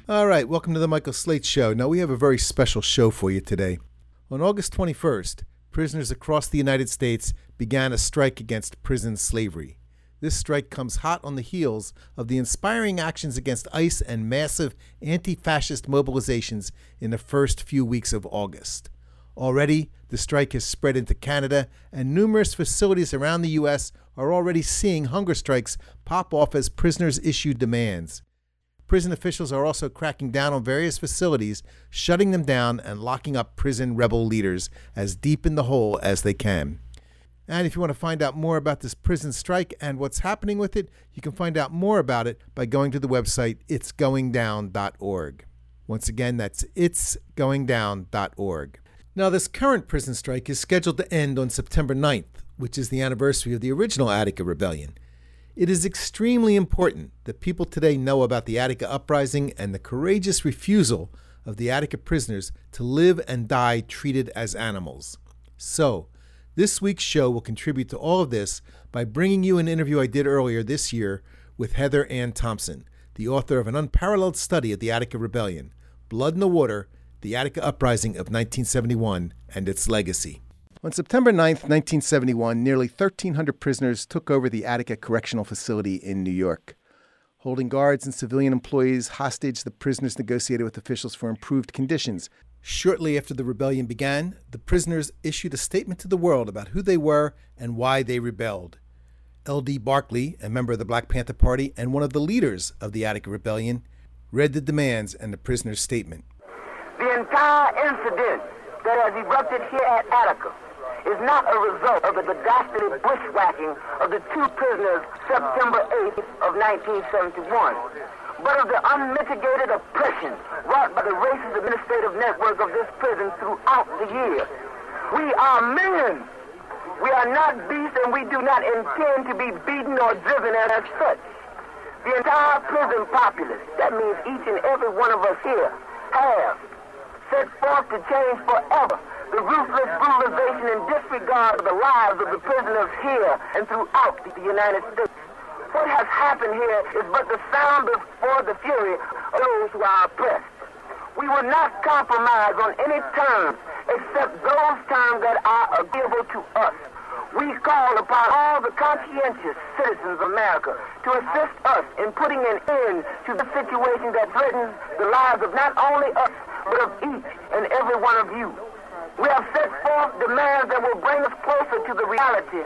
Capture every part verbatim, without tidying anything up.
All right, welcome to the Michael Slate Show. Now, we have a very special show for you today. On August twenty-first, prisoners across the United States began a strike against prison slavery. This strike comes hot on the heels of the inspiring actions against ICE and massive anti-fascist mobilizations in the first few weeks of August. Already, the strike has spread into Canada, and numerous facilities around the U S are already seeing hunger strikes pop off as prisoners issue demands. Prison officials are also cracking down on various facilities, shutting them down and locking up prison rebel leaders as deep in the hole as they can. And if you want to find out more about this prison strike and what's happening with it, you can find out more about it by going to the website its going down dot org. Once again, that's its going down dot org. Now, this current prison strike is scheduled to end on September ninth, which is the anniversary of the original Attica Rebellion. It is extremely important that people today know about the Attica Uprising and the courageous refusal of the Attica prisoners to live and die treated as animals. So, this week's show will contribute to all of this by bringing you an interview I did earlier this year with Heather Ann Thompson, the author of an unparalleled study of the Attica Rebellion, Blood in the Water, the Attica Uprising of nineteen seventy-one and its legacy. On September ninth, nineteen seventy-one, nearly thirteen hundred prisoners took over the Attica Correctional Facility in New York. Holding guards and civilian employees hostage, the prisoners negotiated with officials for improved conditions. Shortly after the rebellion began, the prisoners issued a statement to the world about who they were and why they rebelled. L D Barkley, a member of the Black Panther Party and one of the leaders of the Attica Rebellion, read the demands and the prisoners' statement. The entire incident that has erupted here at Attica is not a result of the dastardly bushwhacking of the two prisoners September eighth of nineteen seventy-one, but of the unmitigated oppression wrought by the racist administrative network of this prison throughout the year. We are men. We are not beasts, and we do not intend to be beaten or driven as such. The entire prison populace, that means each and every one of us here, have set forth to change forever the ruthless brutalization and disregard of the lives of the prisoners here and throughout the United States. What has happened here is but the sound before the fury of those who are oppressed. We will not compromise on any terms except those terms that are agreeable to us. We call upon all the conscientious citizens of America to assist us in putting an end to the situation that threatens the lives of not only us, but of each and every one of you. We have set forth demands that will bring us closer to the reality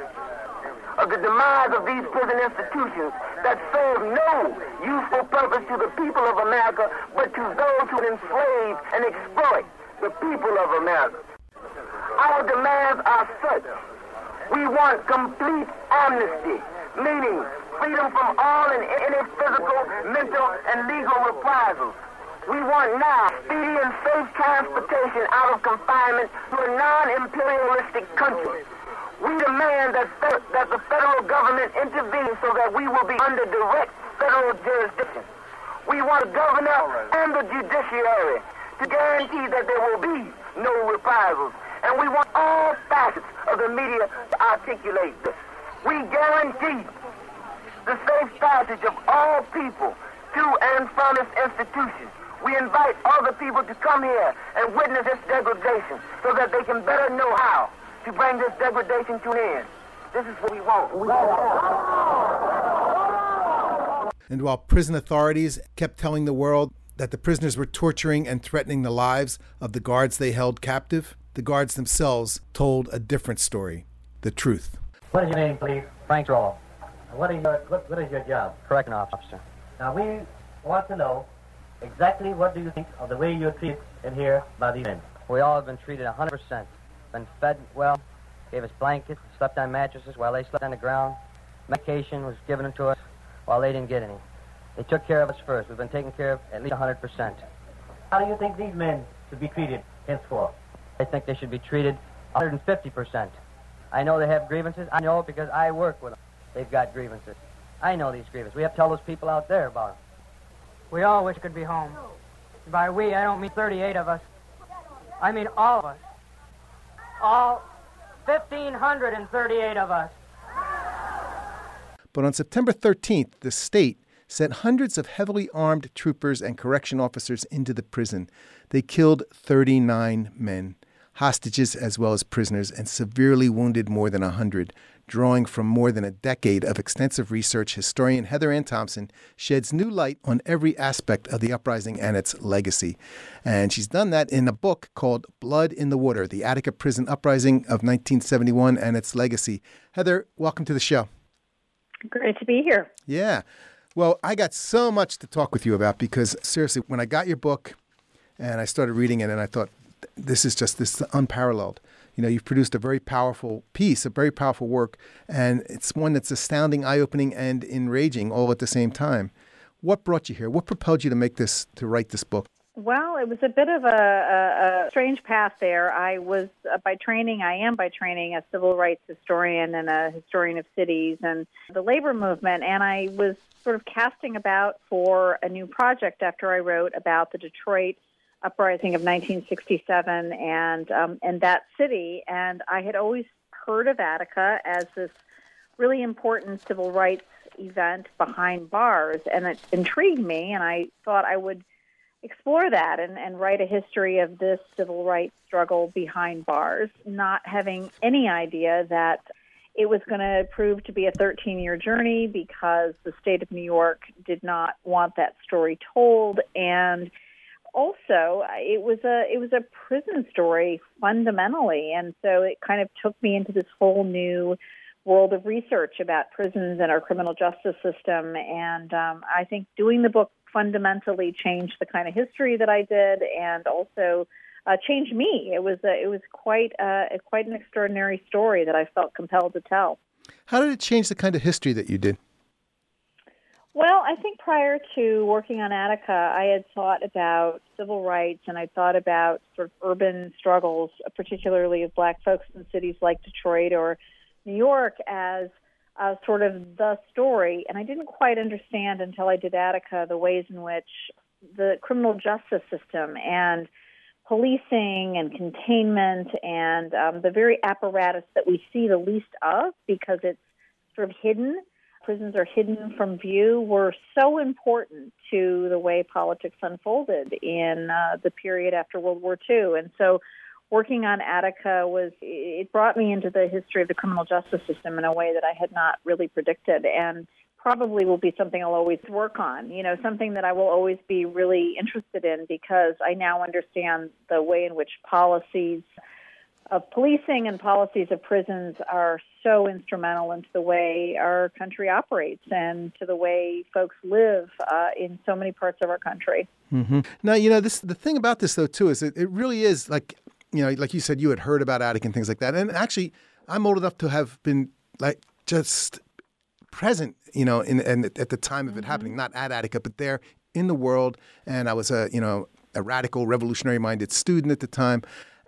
of the demise of these prison institutions that serve no useful purpose to the people of America, but to those who enslave and exploit the people of America. Our demands are such. We want complete amnesty, meaning freedom from all and any physical, mental, and legal reprisals. We want now speedy and safe transportation out of confinement to a non-imperialistic country. We demand that, fe- that the federal government intervene so that we will be under direct federal jurisdiction. We want the governor and the judiciary to guarantee that there will be no reprisals. And we want all facets of the media to articulate this. We guarantee the safe passage of all people to and from this institution. We invite other people to come here and witness this degradation so that they can better know how to bring this degradation to an end. This is what we want. We want. And while prison authorities kept telling the world that the prisoners were torturing and threatening the lives of the guards they held captive, the guards themselves told a different story, the truth. What is your name, please? Frank Roll. What is your, what, what is your job? Correctional officer. Now, we want to know exactly what do you think of the way you're treated in here by these men? We all have been treated one hundred percent. Been fed well, gave us blankets, slept on mattresses while they slept on the ground. Medication was given to us while they didn't get any. They took care of us first. We've been taken care of at least one hundred percent. How do you think these men should be treated henceforth? I think they should be treated one hundred fifty percent. I know they have grievances. I know because I work with them. They've got grievances. I know these grievances. We have to tell those people out there about them. We all wish we could be home. By we, I don't mean thirty-eight of us. I mean all of us. All one thousand five hundred thirty-eight of us. But on September thirteenth, the state sent hundreds of heavily armed troopers and correction officers into the prison. They killed thirty-nine men, hostages as well as prisoners, and severely wounded more than one hundred. Drawing from more than a decade of extensive research, historian Heather Ann Thompson sheds new light on every aspect of the uprising and its legacy. And she's done that in a book called Blood in the Water, The Attica Prison Uprising of nineteen seventy-one and Its Legacy. Heather, welcome to the show. Great to be here. Yeah. Well, I got so much to talk with you about because, seriously, when I got your book and I started reading it and I thought, this is just this unparalleled. You know, you've produced a very powerful piece, a very powerful work, and it's one that's astounding, eye-opening, and enraging all at the same time. What brought you here? What propelled you to make this, to write this book? Well, it was a bit of a, a, a strange path there. I was, uh, by training, I am by training a civil rights historian and a historian of cities and the labor movement, and I was sort of casting about for a new project after I wrote about the Detroit uprising of nineteen sixty-seven and um, and that city, and I had always heard of Attica as this really important civil rights event behind bars, and it intrigued me, and I thought I would explore that and, and write a history of this civil rights struggle behind bars, not having any idea that it was going to prove to be a thirteen-year journey because the state of New York did not want that story told, and also, it was a it was a prison story fundamentally, and so it kind of took me into this whole new world of research about prisons and our criminal justice system. And um, I think doing the book fundamentally changed the kind of history that I did, and also uh, changed me. It was a, it was quite a, quite an extraordinary story that I felt compelled to tell. How did it change the kind of history that you did? Well, I think prior to working on Attica, I had thought about civil rights and I thought about sort of urban struggles, particularly of black folks in cities like Detroit or New York, as uh, sort of the story. And I didn't quite understand until I did Attica the ways in which the criminal justice system and policing and containment and um, the very apparatus that we see the least of because it's sort of hidden, prisons are hidden from view, were so important to the way politics unfolded in uh, the period after World War Two. And so working on Attica was, it brought me into the history of the criminal justice system in a way that I had not really predicted, and probably will be something I'll always work on, you know, something that I will always be really interested in because I now understand the way in which policies of policing and policies of prisons are so instrumental into the way our country operates and to the way folks live uh, in so many parts of our country. Mm-hmm. Now, you know, this the thing about this, though, too, is it, it really is like, you know, like you said, you had heard about Attica and things like that. And actually, I'm old enough to have been like just present, you know, in, in at the time of it mm-hmm. happening, not at Attica, but there in the world. And I was a, you know, a radical, revolutionary-minded student at the time.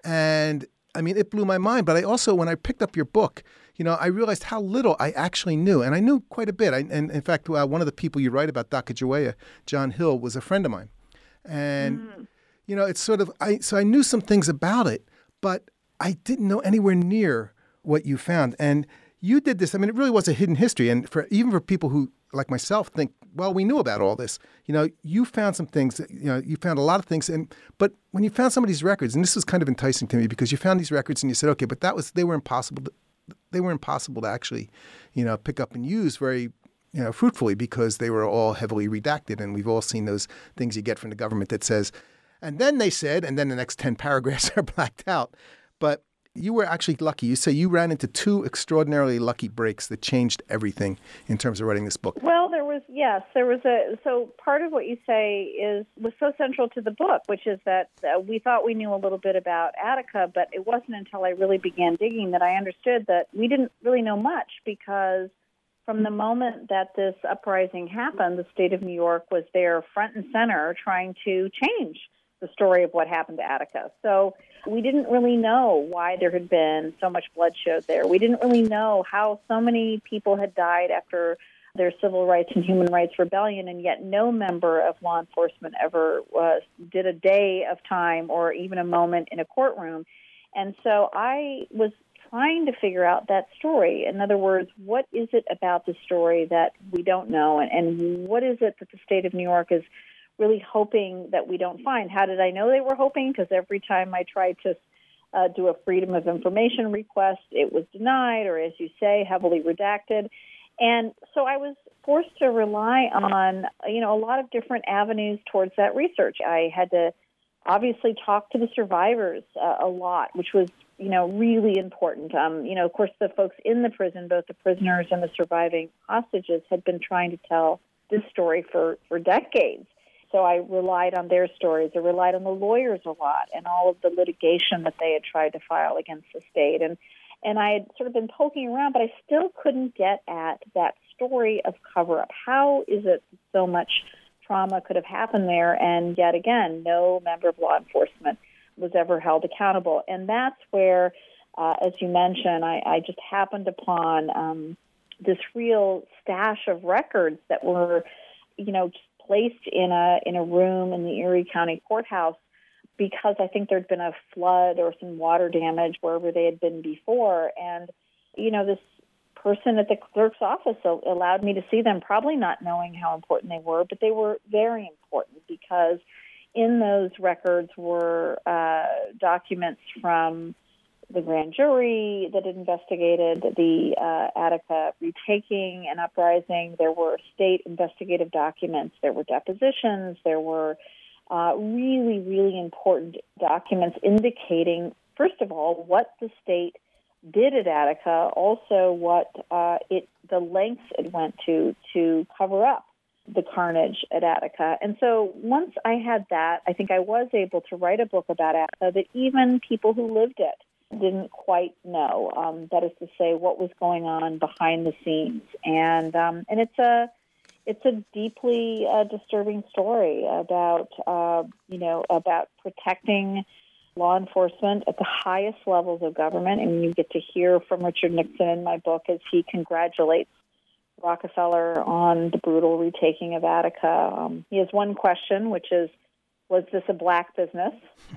And I mean, it blew my mind. But I also, when I picked up your book, you know, I realized how little I actually knew. And I knew quite a bit. I, and in fact, uh, one of the people you write about, Sacagawea, John Hill, was a friend of mine. And, mm. you know, it's sort of, I so I knew some things about it, but I didn't know anywhere near what you found. And you did this. I mean, it really was a hidden history. And for even for people who, like myself, think, well, we knew about all this. You know, you found some things, you know, you found a lot of things. And but when you found some of these records, and this was kind of enticing to me because you found these records and you said, okay, but that was, they were impossible to, they were impossible to actually, you know, pick up and use very, you know, fruitfully because they were all heavily redacted. And we've all seen those things you get from the government that says, and then they said, and then the next ten paragraphs are blacked out. But you were actually lucky. You say you ran into two extraordinarily lucky breaks that changed everything in terms of writing this book. Well, there was, yes, there was a, so part of what you say is, was so central to the book, which is that uh, we thought we knew a little bit about Attica, but it wasn't until I really began digging that I understood that we didn't really know much because from the moment that this uprising happened, the state of New York was there front and center trying to change the story of what happened to Attica. So we didn't really know why there had been so much bloodshed there. We didn't really know how so many people had died after their civil rights and human rights rebellion, and yet no member of law enforcement ever uh, did a day of time or even a moment in a courtroom. And so I was trying to figure out that story. In other words, what is it about the story that we don't know, and, and what is it that the state of New York is really hoping that we don't find? How did I know they were hoping? Because every time I tried to uh, do a Freedom of Information request, it was denied, or as you say, heavily redacted. And so I was forced to rely on, you know, a lot of different avenues towards that research. I had to obviously talk to the survivors uh, a lot, which was, you know, really important. Um, you know, of course, the folks in the prison, both the prisoners and the surviving hostages, had been trying to tell this story for, for decades. So I relied on their stories. I relied on the lawyers a lot and all of the litigation that they had tried to file against the state. And and I had sort of been poking around, but I still couldn't get at that story of cover-up. How is it that so much trauma could have happened there, and yet again, no member of law enforcement was ever held accountable? And that's where, uh, as you mentioned, I, I just happened upon um, this real stash of records that were, you know, just placed in a in a room in the Erie County Courthouse, because I think there'd been a flood or some water damage wherever they had been before. And, you know, this person at the clerk's office allowed me to see them, probably not knowing how important they were, but they were very important, because in those records were uh, documents from the grand jury that had investigated the uh, Attica retaking and uprising. There were state investigative documents. There were depositions. There were Uh, really, really important documents indicating, first of all, what the state did at Attica, also what uh, it the lengths it went to to cover up the carnage at Attica. And so once I had that, I think I was able to write a book about Attica that even people who lived it didn't quite know. Um, that is to say, what was going on behind the scenes. And um, and it's a It's a deeply uh, disturbing story about, uh, you know, about protecting law enforcement at the highest levels of government. And you get to hear from Richard Nixon in my book as he congratulates Rockefeller on the brutal retaking of Attica. Um, he has one question, which is, was this a black business?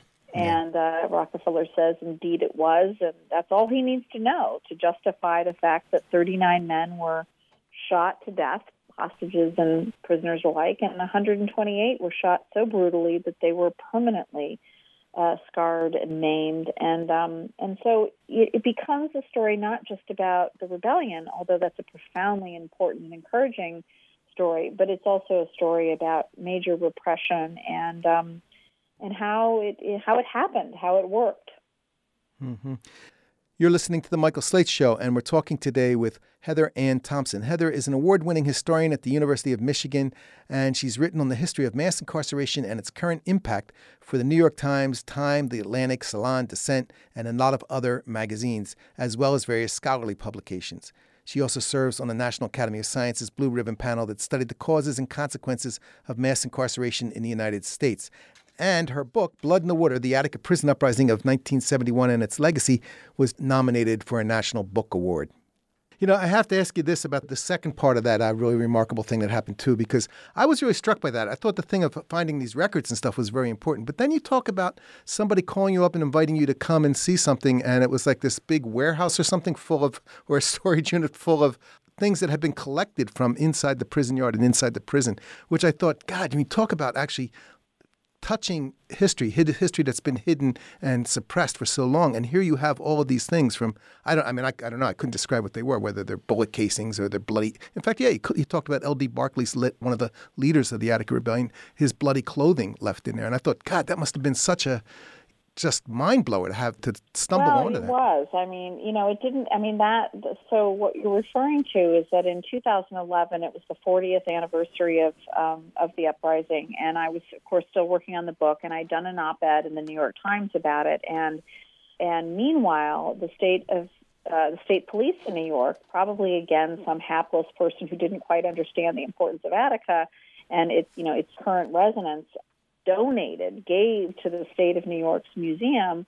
And uh, Rockefeller says, indeed it was. And that's all he needs to know to justify the fact that thirty-nine men were shot to death, hostages and prisoners alike, and one hundred twenty-eight were shot so brutally that they were permanently uh, scarred and maimed. And um, and so it, it becomes a story not just about the rebellion, although that's a profoundly important and encouraging story, but it's also a story about major repression and um, and how it how it happened, how it worked. Mm-hmm. You're listening to The Michael Slate Show, and we're talking today with Heather Ann Thompson. Heather is an award-winning historian at the University of Michigan, and she's written on the history of mass incarceration and its current impact for the New York Times, Time, The Atlantic, Salon, Dissent, and a lot of other magazines, as well as various scholarly publications. She also serves on the National Academy of Sciences Blue Ribbon panel that studied the causes and consequences of mass incarceration in the United States. And her book, Blood in the Water, The Attica Prison Uprising of nineteen seventy-one and Its Legacy, was nominated for a National Book Award. You know, I have to ask you this about the second part of that uh, really remarkable thing that happened, too, because I was really struck by that. I thought the thing of finding these records and stuff was very important. But then you talk about somebody calling you up and inviting you to come and see something, and it was like this big warehouse or something full of, or a storage unit full of things that had been collected from inside the prison yard and inside the prison, which I thought, God, you mean, talk about actually touching history, history that's been hidden and suppressed for so long. And here you have all of these things from, I don't, I mean, I, I don't know, I couldn't describe what they were, whether they're bullet casings or they're bloody. In fact, yeah, you, you talked about L D Barclay's, lit, one of the leaders of the Attica Rebellion, his bloody clothing left in there. And I thought, God, that must have been such a just mind blower to have to stumble well, onto it that. was. I mean, you know, it didn't, I mean, that, so what you're referring to is that in two thousand eleven, it was the fortieth anniversary of um, of the uprising, and I was, of course, still working on the book, and I'd done an op-ed in the New York Times about it, and and meanwhile, the state of uh, the state police in New York, probably again some hapless person who didn't quite understand the importance of Attica and its, you know, its current resonance, donated, gave to the state of New York's museum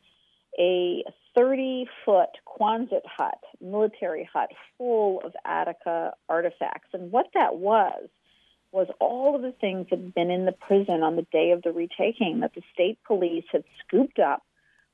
a thirty-foot Quonset hut, military hut, full of Attica artifacts. And what that was, was all of the things that had been in the prison on the day of the retaking that the state police had scooped up,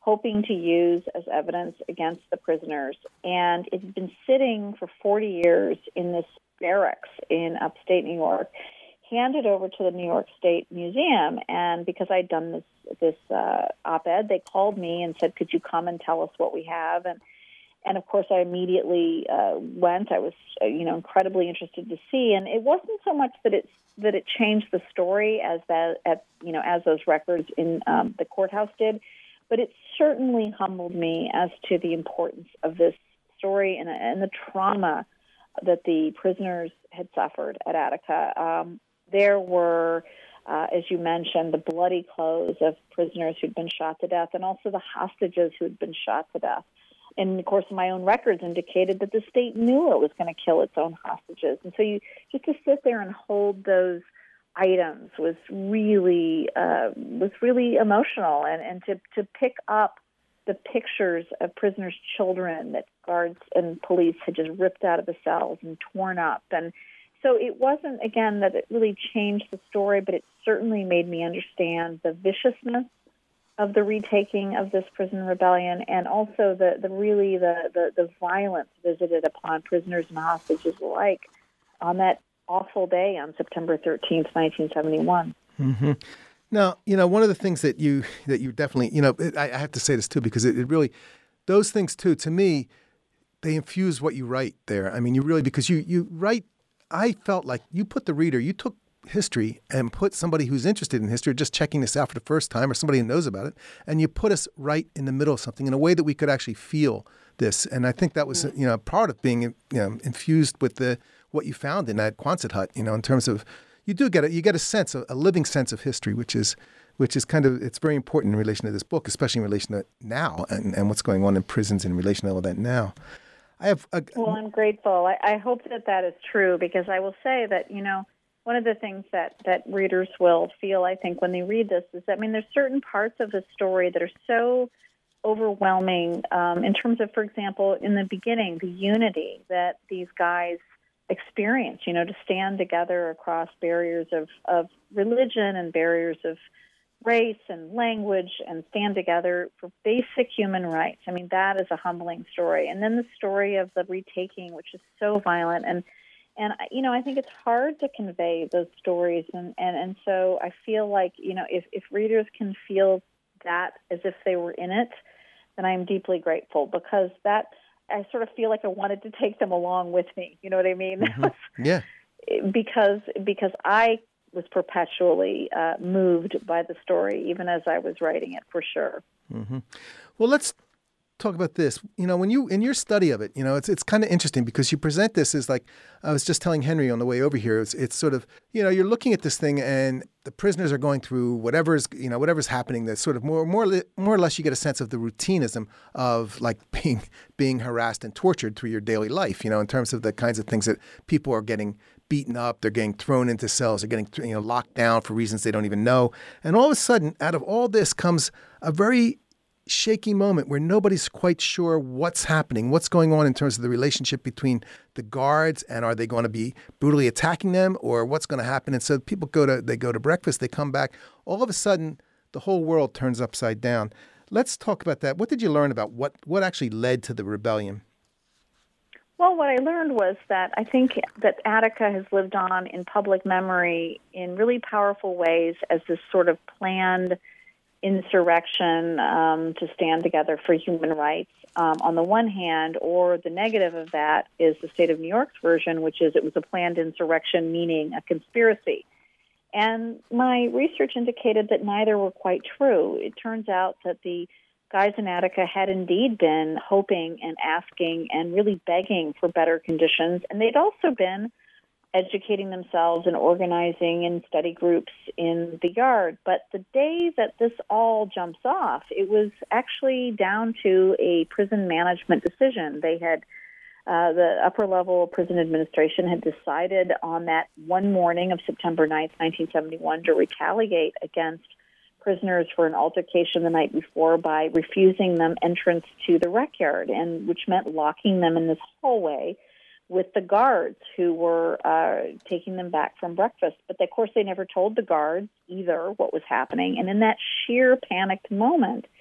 hoping to use as evidence against the prisoners. And it's been sitting for forty years in this barracks in upstate New York, handed over to the New York State Museum. And because I'd done this this uh, op-ed, they called me and said, could you come and tell us what we have? And and of course, I immediately uh, went. I was, uh, you know, incredibly interested to see. And it wasn't so much that it that it changed the story as that, at, you know, as those records in um, the courthouse did, but it certainly humbled me as to the importance of this story and, and the trauma that the prisoners had suffered at Attica. Um, there were, uh, as you mentioned, the bloody clothes of prisoners who'd been shot to death, and also the hostages who had been shot to death. And, of course, my own records indicated that the state knew it was going to kill its own hostages. And so you just to sit there and hold those items was really uh, was really emotional, and, and to, to pick up the pictures of prisoners' children that guards and police had just ripped out of the cells and torn up. And so it wasn't, again, that it really changed the story, but it certainly made me understand the viciousness of the retaking of this prison rebellion, and also the, the really the, the, the violence visited upon prisoners and hostages alike on that awful day on September thirteenth, nineteen seventy-one. Mm-hmm. Now, you know, one of the things that you that you definitely, you know, I, I have to say this too, because it, it really, those things too, to me, they infuse what you write there. I mean, you really, because you, you write, I felt like you put the reader, you took history and put somebody who's interested in history, just checking this out for the first time, or somebody who knows about it, and you put us right in the middle of something in a way that we could actually feel this. And I think that was, you know, part of being, you know, infused with the what you found in that Quonset hut, you know, in terms of, you do get a, you get a sense, of, a living sense of history, which is, which is kind of, it's very important in relation to this book, especially in relation to now and, and what's going on in prisons in relation to all that now. I have a, well, I'm grateful. I, I hope that that is true, because I will say that, you know, one of the things that, that readers will feel, I think, when they read this is that, I mean, there's certain parts of the story that are so overwhelming um, in terms of, for example, in the beginning, the unity that these guys experience, you know, to stand together across barriers of, of religion and barriers of race and language and stand together for basic human rights. I mean, that is a humbling story. And then the story of the retaking, which is so violent. And And, you know, I think it's hard to convey those stories. And, and, and so I feel like, you know, if, if readers can feel that as if they were in it, then I'm deeply grateful, because that, I sort of feel like I wanted to take them along with me. You know what I mean? Mm-hmm. Yeah. because, because I was perpetually uh, moved by the story, even as I was writing it, for sure. Mm-hmm. Well, let's talk about this. You know, when you, in your study of it, you know, it's it's kind of interesting, because you present this as, like, I was just telling Henry on the way over here, it's, it's sort of, you know, you're looking at this thing and the prisoners are going through whatever's, you know, whatever's happening. That's sort of more, more, more or less, you get a sense of the routinism of, like, being, being harassed and tortured through your daily life, you know, in terms of the kinds of things that people are getting beaten up, they're getting thrown into cells, they're getting, you know, locked down for reasons they don't even know. And all of a sudden, out of all this comes a very shaky moment where nobody's quite sure what's happening, what's going on in terms of the relationship between the guards, and are they going to be brutally attacking them, or what's going to happen. And so people go to, they go to breakfast, they come back. All of a sudden, the whole world turns upside down. Let's talk about that. What did you learn about what, what actually led to the rebellion? Well, what I learned was that I think that Attica has lived on in public memory in really powerful ways as this sort of planned insurrection um, to stand together for human rights um, on the one hand, or the negative of that is the state of New York's version, which is it was a planned insurrection, meaning a conspiracy. And my research indicated that neither were quite true. It turns out that the guys in Attica had indeed been hoping and asking and really begging for better conditions, and they'd also been educating themselves and organizing in study groups in the yard. But the day that this all jumps off, it was actually down to a prison management decision. They had, uh, the upper level prison administration had decided on that one morning of September ninth, nineteen seventy-one, to retaliate against prisoners for an altercation the night before by refusing them entrance to the rec yard, and which meant locking them in this hallway with the guards who were uh, taking them back from breakfast. But, of course, they never told the guards either what was happening. And in that sheer panicked moment,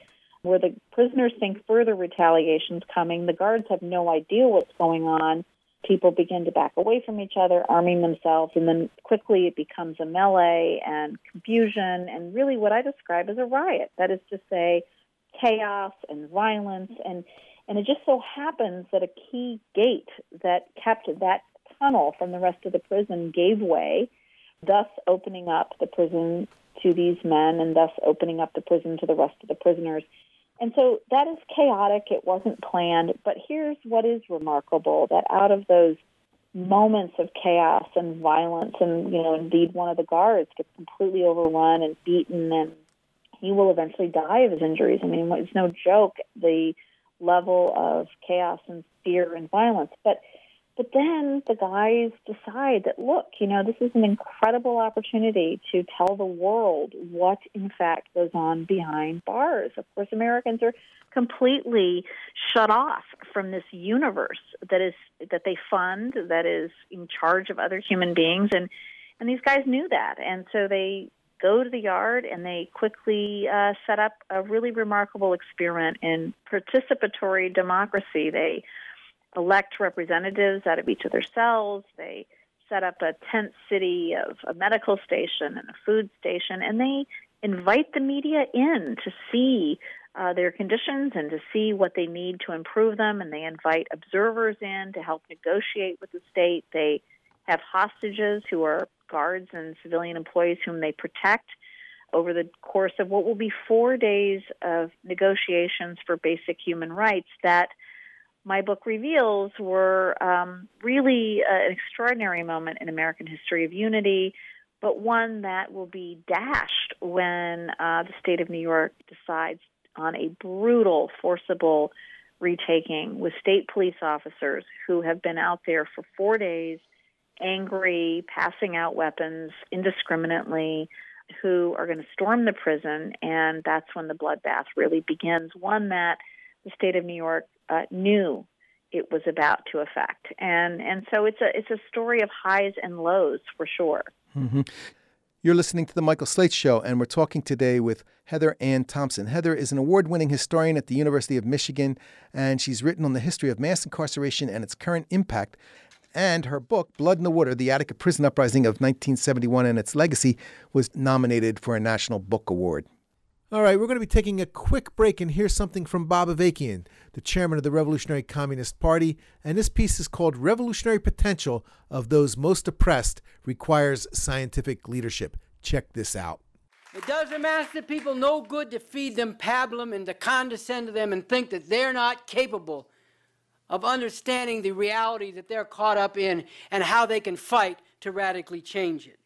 where the prisoners think further retaliation's coming. The guards have no idea what's going on. People begin to back away from each other, arming themselves, and then quickly it becomes a melee and confusion and really what I describe as a riot. That is to say, chaos and violence. And, and it just so happens that a key gate that kept that tunnel from the rest of the prison gave way, thus opening up the prison to these men and thus opening up the prison to the rest of the prisoners. And so that is chaotic. It wasn't planned. But here's what is remarkable, that out of those moments of chaos and violence, and, you know, indeed one of the guards gets completely overrun and beaten, and he will eventually die of his injuries. I mean, it's no joke, the level of chaos and fear and violence. But But then the guys decide that, look, you know, this is an incredible opportunity to tell the world what, in fact, goes on behind bars. Of course, Americans are completely shut off from this universe that is that they fund, that is in charge of other human beings, and, and these guys knew that. And so they go to the yard and they quickly uh, set up a really remarkable experiment in participatory democracy. They elect representatives out of each of their cells. They set up a tent city of a medical station and a food station, and they invite the media in to see uh, their conditions and to see what they need to improve them, and they invite observers in to help negotiate with the state. They have hostages who are guards and civilian employees whom they protect over the course of what will be four days of negotiations for basic human rights that my book reveals were um, really uh, an extraordinary moment in American history of unity, but one that will be dashed when uh, the state of New York decides on a brutal, forcible retaking with state police officers who have been out there for four days, angry, passing out weapons indiscriminately, who are going to storm the prison, and that's when the bloodbath really begins, one that the state of New York uh, knew it was about to affect. And and so it's a it's a story of highs and lows for sure. Mm-hmm. You're listening to The Michael Slate Show, and we're talking today with Heather Ann Thompson. Heather is an award-winning historian at the University of Michigan, and she's written on the history of mass incarceration and its current impact. And her book, Blood in the Water, The Attica Prison Uprising of nineteen seventy-one and Its Legacy, was nominated for a National Book Award. All right, we're going to be taking a quick break and hear something from Bob Avakian, the chairman of the Revolutionary Communist Party. And this piece is called Revolutionary Potential of Those Most Oppressed Requires Scientific Leadership. Check this out. It does the master people no good to feed them pablum and to condescend to them and think that they're not capable of understanding the reality that they're caught up in and how they can fight to radically change it.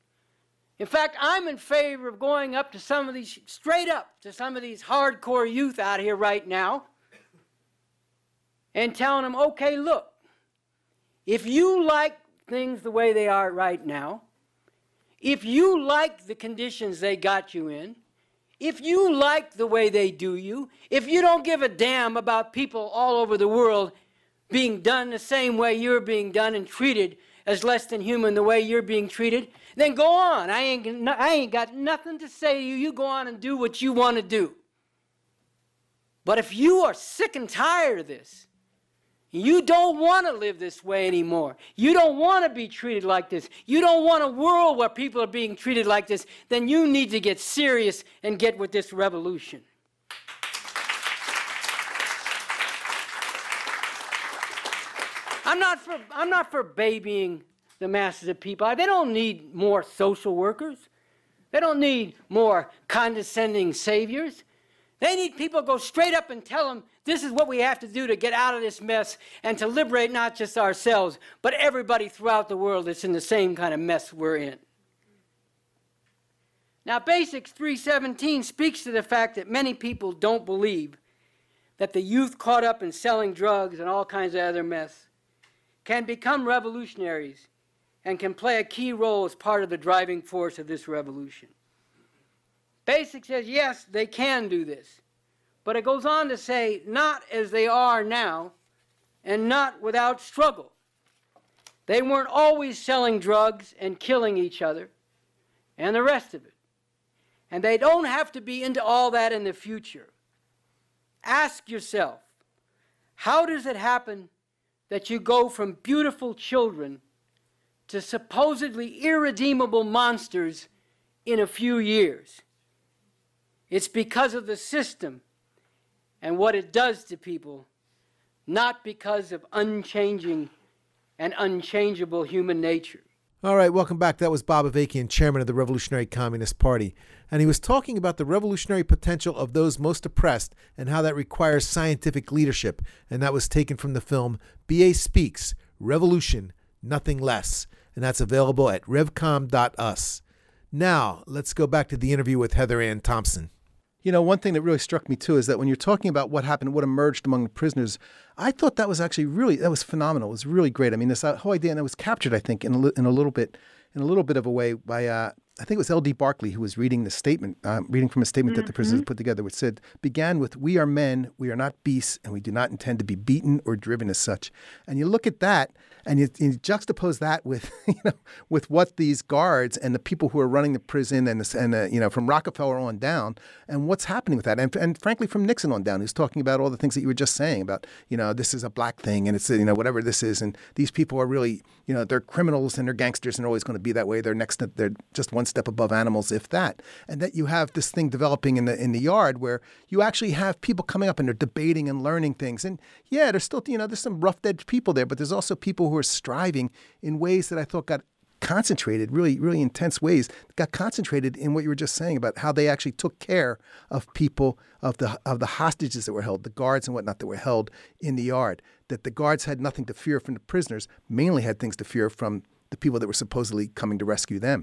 In fact, I'm in favor of going up to some of these, straight up to some of these hardcore youth out here right now and telling them, okay, look, if you like things the way they are right now, if you like the conditions they got you in, if you like the way they do you, if you don't give a damn about people all over the world being done the same way you're being done and treated as less than human the way you're being treated, then go on. I ain't, I ain't got nothing to say to you. You go on and do what you want to do. But if you are sick and tired of this, you don't want to live this way anymore, you don't want to be treated like this, you don't want a world where people are being treated like this, then you need to get serious and get with this revolution. I'm not for, I'm not for babying the masses of people. They don't need more social workers. They don't need more condescending saviors. They need people to go straight up and tell them this is what we have to do to get out of this mess and to liberate not just ourselves, but everybody throughout the world that's in the same kind of mess we're in. Now, Basics three seventeen speaks to the fact that many people don't believe that the youth caught up in selling drugs and all kinds of other mess can become revolutionaries and can play a key role as part of the driving force of this revolution. Basic says, yes, they can do this, but it goes on to say, not as they are now, and not without struggle. They weren't always selling drugs and killing each other, and the rest of it. And they don't have to be into all that in the future. Ask yourself, how does it happen that you go from beautiful children to supposedly irredeemable monsters in a few years? It's because of the system and what it does to people, not because of unchanging and unchangeable human nature. All right, welcome back. That was Bob Avakian, chairman of the Revolutionary Communist Party. And he was talking about the revolutionary potential of those most oppressed and how that requires scientific leadership. And that was taken from the film B A Speaks, Revolution, Nothing Less. And that's available at revcom dot u s. Now, let's go back to the interview with Heather Ann Thompson. You know, one thing that really struck me, too, is that when you're talking about what happened, what emerged among the prisoners, I thought that was actually really, that was phenomenal. It was really great. I mean, this whole idea, and it was captured, I think, in a, in a little bit, in a little bit of a way by, uh, I think it was L D Barkley who was reading the statement, uh, reading from a statement mm-hmm. that the prisoners put together, which said, began with, "We are men, we are not beasts, and we do not intend to be beaten or driven as such." And you look at that, and you, you juxtapose that with, you know, with what these guards and the people who are running the prison and, the, and uh, you know, from Rockefeller on down, and what's happening with that. And, and frankly, from Nixon on down, who's talking about all the things that you were just saying about, you know, this is a black thing, and it's, you know, whatever this is, and these people are really, you know, they're criminals and they're gangsters and they're always going to be that way. They're next, to, they're just one step above animals, if that. And that you have this thing developing in the in the yard where you actually have people coming up and they're debating and learning things. And yeah, there's still, you know, there's some rough-edged people there, but there's also people who are striving in ways that I thought got concentrated, really, really intense ways, got concentrated in what you were just saying about how they actually took care of people, of the of the hostages that were held, the guards and whatnot that were held in the yard. That the guards had nothing to fear from the prisoners, mainly had things to fear from the people that were supposedly coming to rescue them.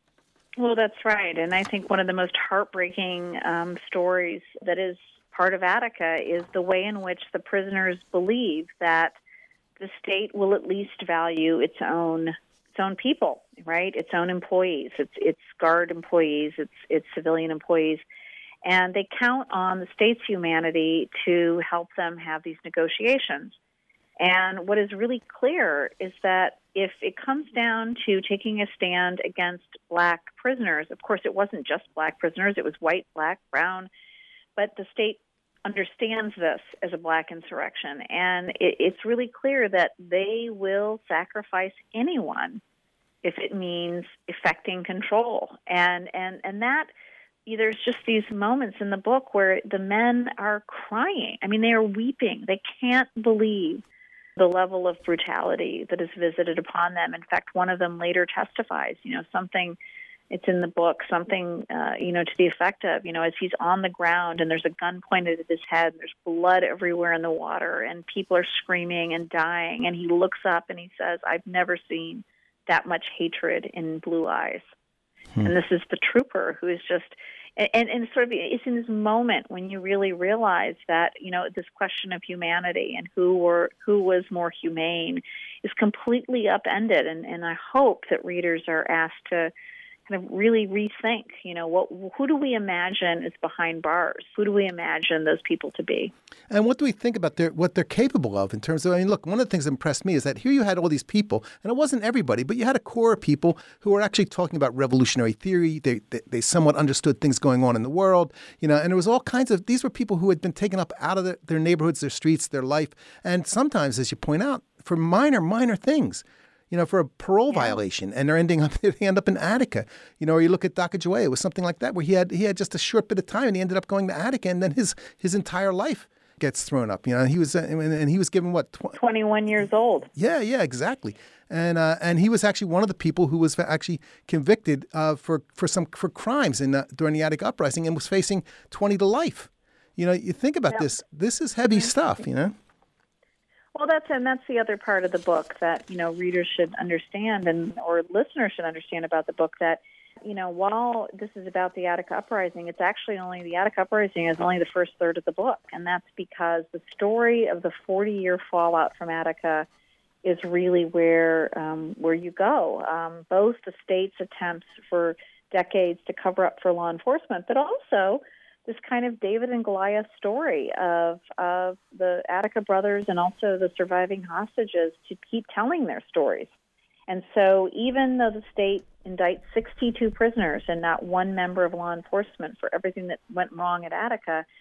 Well, that's right. And I think one of the most heartbreaking um, stories that is part of Attica is the way in which the prisoners believe that the state will at least value its own its own people, right? Its own employees, its its guard employees, its its civilian employees, and they count on the state's humanity to help them have these negotiations. And what is really clear is that if it comes down to taking a stand against black prisoners, of course it wasn't just black prisoners, it was white, black, brown, but the state understands this as a black insurrection. And it, it's really clear that they will sacrifice anyone if it means effecting control. And, and, and that, there's just these moments in the book where the men are crying. I mean, they are weeping. They can't believe the level of brutality that is visited upon them. In fact, one of them later testifies, you know, something, it's in the book, something, uh, you know, to the effect of, you know, as he's on the ground and there's a gun pointed at his head, and there's blood everywhere in the water, and people are screaming and dying, and he looks up and he says, "I've never seen that much hatred in blue eyes." Hmm. And this is the trooper who is just, And, and sort of it's in this moment when you really realize that, you know, this question of humanity and who were who was more humane is completely upended. And, and I hope that readers are asked to kind of really rethink, you know, what who do we imagine is behind bars? Who do we imagine those people to be? And what do we think about their what they're capable of in terms of, I mean, look, one of the things that impressed me is that here you had all these people, and it wasn't everybody, but you had a core of people who were actually talking about revolutionary theory. They, they they somewhat understood things going on in the world, you know, and there was all kinds of, these were people who had been taken up out of their, their neighborhoods, their streets, their life, and sometimes, as you point out, for minor, minor things. You know, for a parole yeah. violation, and they're ending up they end up in Attica. You know, or you look at Sacagawea, it was something like that, where he had he had just a short bit of time, and he ended up going to Attica, and then his his entire life gets thrown up. You know, he was uh, and he was given what tw- twenty-one years old. Yeah, yeah, exactly. And uh, and he was actually one of the people who was actually convicted uh, for for some for crimes in uh, during the Attica uprising, and was facing twenty to life. You know, you think about yeah. this. This is heavy stuff. You know. Well, that's and that's the other part of the book that, you know, readers should understand, and or listeners should understand about the book, that, you know, while this is about the Attica uprising, it's actually only the Attica uprising is only the first third of the book, and that's because the story of the forty-year fallout from Attica is really where um, where you go. Um, both the state's attempts for decades to cover up for law enforcement, but also this kind of David and Goliath story of of the Attica brothers and also the surviving hostages to keep telling their stories. And so even though the state indicts sixty-two prisoners and not one member of law enforcement for everything that went wrong at Attica,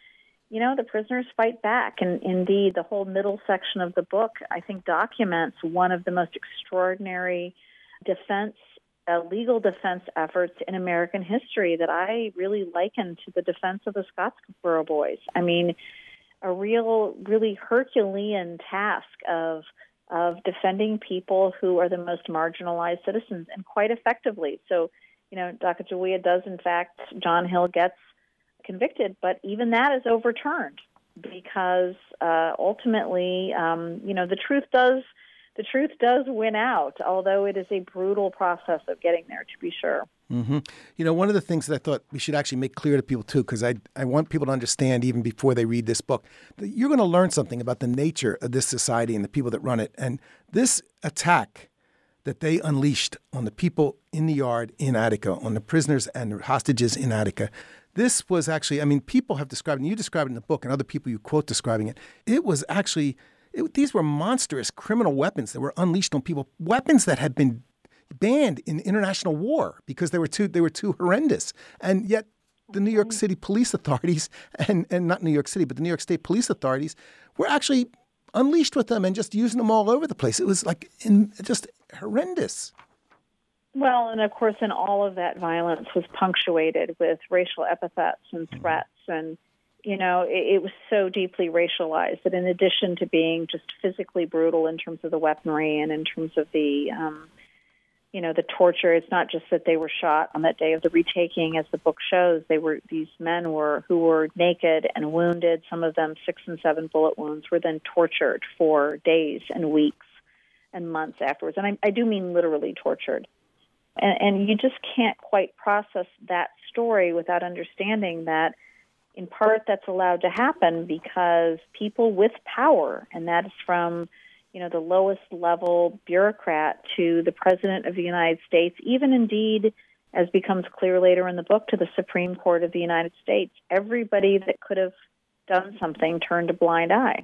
you know, the prisoners fight back. And indeed, the whole middle section of the book, I think, documents one of the most extraordinary defense, uh, legal defense efforts in American history that I really liken to the defense of the Scottsboro Boys. I mean, a real, really Herculean task of of defending people who are the most marginalized citizens, and quite effectively. So, you know, Sacagawea does, in fact, John Hill gets convicted, but even that is overturned because uh, ultimately, um, you know, the truth does the truth does win out, although it is a brutal process of getting there, to be sure. Mm-hmm. You know, one of the things that I thought we should actually make clear to people, too, because I, I want people to understand even before they read this book, that you're going to learn something about the nature of this society and the people that run it. And this attack that they unleashed on the people in the yard in Attica, on the prisoners and the hostages in Attica, this was actually, I mean, people have described it, and you describe it in the book, and other people you quote describing it. It was actually, it, these were monstrous criminal weapons that were unleashed on people, weapons that had been banned in international war because they were too they were too horrendous. And yet the New York City police authorities, and, and not New York City, but the New York State police authorities were actually unleashed with them and just using them all over the place. It was like in, just horrendous. Well, and of course, in all of that violence was punctuated with racial epithets and threats. And, you know, it, it was so deeply racialized that in addition to being just physically brutal in terms of the weaponry and in terms of the, um, you know, the torture, it's not just that they were shot on that day of the retaking, as the book shows. They were, these men were, who were naked and wounded, some of them six and seven bullet wounds, were then tortured for days and weeks and months afterwards. And I, I do mean literally tortured. And, and you just can't quite process that story without understanding that, in part, that's allowed to happen because people with power, and that is from, you know, the lowest level bureaucrat to the President of the United States, even indeed, as becomes clear later in the book, to the Supreme Court of the United States, everybody that could have done something turned a blind eye.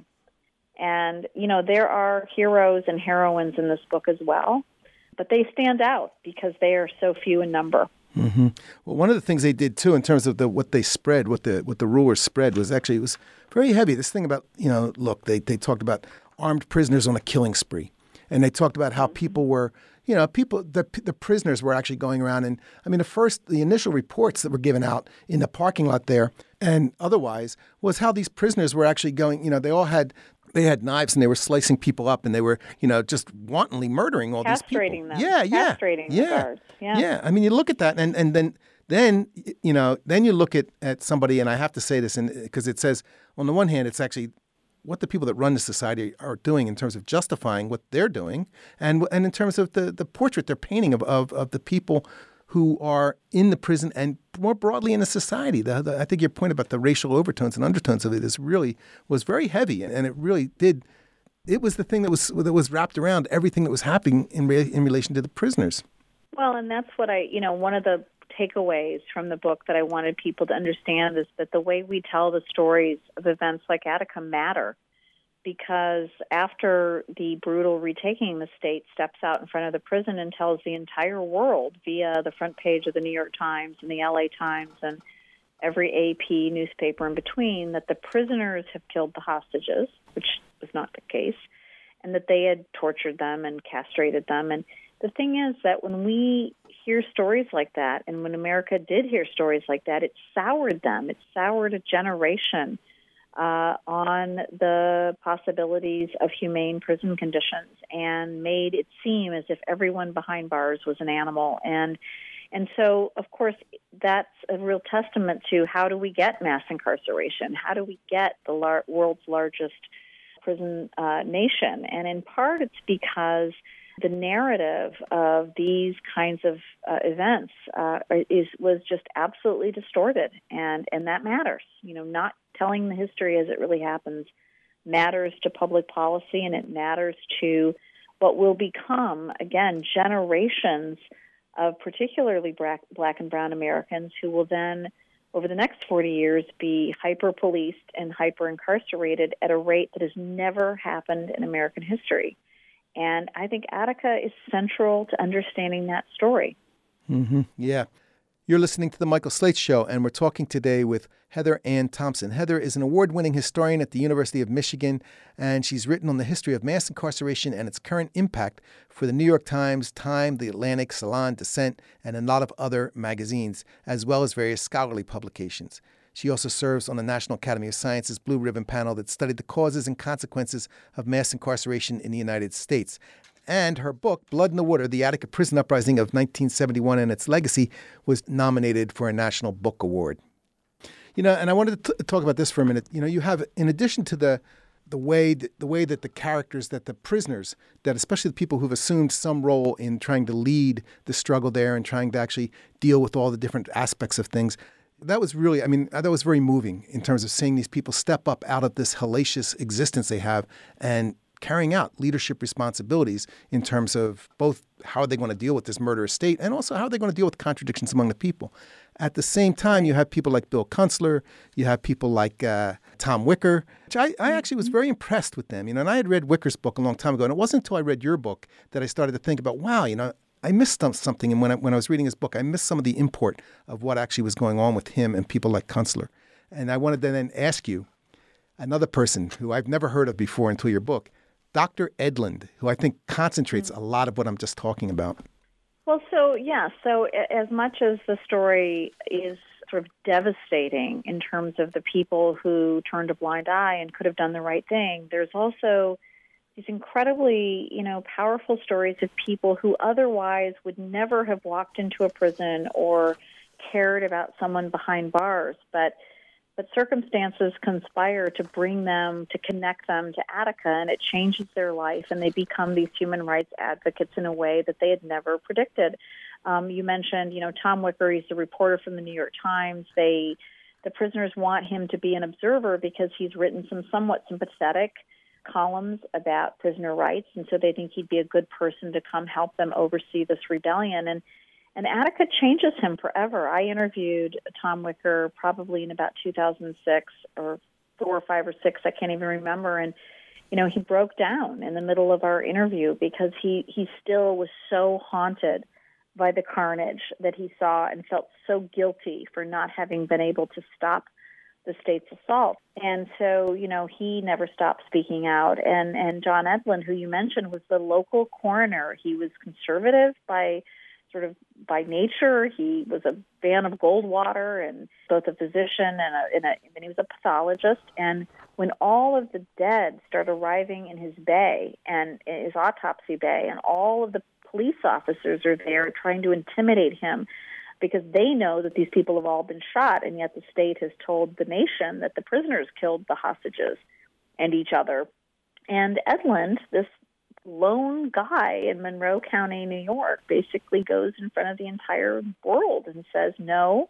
And, you know, there are heroes and heroines in this book as well, but they stand out because they are so few in number. Mm-hmm. Well, one of the things they did too, in terms of the what they spread, what the what the rulers spread, was actually it was very heavy. This thing about, you know, look, they they talked about armed prisoners on a killing spree, and they talked about how people were, you know, people the the prisoners were actually going around, and I mean the first the initial reports that were given out in the parking lot there and otherwise was how these prisoners were actually going. You know, they all had. They had knives and they were slicing people up and they were, you know, just wantonly murdering all Castrating these people. them. Yeah, yeah. Castrating yeah. the guards. Yeah. Yeah. I mean, you look at that and, and then, then, you know, then you look at, at somebody, and I have to say this because it says, on the one hand, it's actually what the people that run the society are doing in terms of justifying what they're doing, and and in terms of the, the portrait they're painting of, of, of the people who are in the prison and more broadly in the society. The, the, I think your point about the racial overtones and undertones of it is really was very heavy, and it really did. It was the thing that was that was wrapped around everything that was happening in re, in relation to the prisoners. Well, and that's what I, you know, one of the takeaways from the book that I wanted people to understand is that the way we tell the stories of events like Attica matter. Because after the brutal retaking, the state steps out in front of the prison and tells the entire world via the front page of the New York Times and the L A Times and every A P newspaper in between that the prisoners have killed the hostages, which was not the case, and that they had tortured them and castrated them. And the thing is that when we hear stories like that, and when America did hear stories like that, it soured them. It soured a generation Uh, on the possibilities of humane prison conditions and made it seem as if everyone behind bars was an animal. And and so, of course, that's a real testament to how do we get mass incarceration? How do we get the lar- world's largest prison uh, nation? And in part, it's because the narrative of these kinds of uh, events uh, is was just absolutely distorted, and, and that matters. You know, not telling the history as it really happens matters to public policy, and it matters to what will become, again, generations of particularly black, black and brown Americans who will then, over the next forty years, be hyper-policed and hyper-incarcerated at a rate that has never happened in American history. And I think Attica is central to understanding that story. Mm-hmm. Yeah. You're listening to The Michael Slate Show, and we're talking today with Heather Ann Thompson. Heather is an award-winning historian at the University of Michigan, and she's written on the history of mass incarceration and its current impact for the New York Times, Time, The Atlantic, Salon, Dissent, and a lot of other magazines, as well as various scholarly publications. She also serves on the National Academy of Sciences Blue Ribbon panel that studied the causes and consequences of mass incarceration in the United States. And her book, Blood in the Water, The Attica Prison Uprising of nineteen seventy-one and Its Legacy, was nominated for a National Book Award. You know, and I wanted to t- talk about this for a minute. You know, you have, in addition to the the way that, the way that the characters, that the prisoners, that especially the people who've assumed some role in trying to lead the struggle there and trying to actually deal with all the different aspects of things, that was really, I mean, that was very moving in terms of seeing these people step up out of this hellacious existence they have and carrying out leadership responsibilities in terms of both how are they going to deal with this murderous state and also how are they going to deal with contradictions among the people. At the same time, you have people like Bill Kunstler, you have people like uh, Tom Wicker, which I, I actually was very impressed with them. You know, and I had read Wicker's book a long time ago, and it wasn't until I read your book that I started to think about, wow, you know, I missed something. And when I, when I was reading his book, I missed some of the import of what actually was going on with him and people like Kunstler. And I wanted to then ask you, another person who I've never heard of before until your book, Doctor Edlund, who I think concentrates a lot of what I'm just talking about. Well, so, yeah, so as much as the story is sort of devastating in terms of the people who turned a blind eye and could have done the right thing, there's also these incredibly, you know, powerful stories of people who otherwise would never have walked into a prison or cared about someone behind bars, but But circumstances conspire to bring them, to connect them to Attica, and it changes their life, and they become these human rights advocates in a way that they had never predicted. Um, you mentioned, you know, Tom Wicker, he's a reporter from the New York Times. They, the prisoners want him to be an observer because he's written some somewhat sympathetic columns about prisoner rights, and so they think he'd be a good person to come help them oversee this rebellion. And And Attica changes him forever. I interviewed Tom Wicker probably in about two thousand six or four or five or six, I can't even remember. And, you know, he broke down in the middle of our interview because he, he still was so haunted by the carnage that he saw and felt so guilty for not having been able to stop the state's assault. And so, you know, he never stopped speaking out. And, and John Edlund, who you mentioned, was the local coroner. He was conservative by sort of by nature. He was a fan of Goldwater and both a physician and, a, and, a, and he was a pathologist. And when all of the dead start arriving in his bay and in his autopsy bay, and all of the police officers are there trying to intimidate him because they know that these people have all been shot, and yet the state has told the nation that the prisoners killed the hostages and each other. And Edlund, this lone guy in Monroe County, New York, basically goes in front of the entire world and says, no,